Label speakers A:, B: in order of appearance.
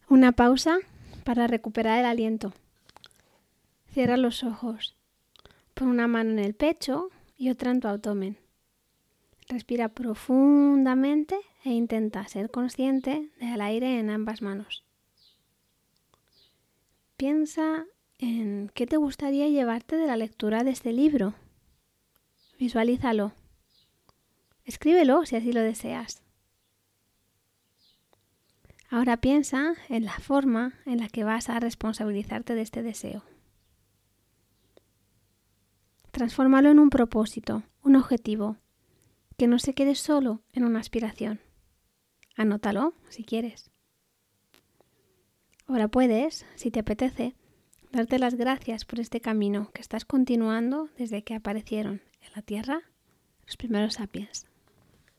A: Una pausa para recuperar el aliento. Cierra los ojos. Pon una mano en el pecho y otra en tu abdomen. Respira profundamente e intenta ser consciente del aire en ambas manos. Piensa en qué te gustaría llevarte de la lectura de este libro. Visualízalo. Escríbelo si así lo deseas. Ahora piensa en la forma en la que vas a responsabilizarte de este deseo. Transfórmalo en un propósito, un objetivo, que no se quede solo en una aspiración. Anótalo si quieres. Ahora puedes, si te apetece, darte las gracias por este camino que estás continuando desde que aparecieron en la Tierra los primeros sapiens.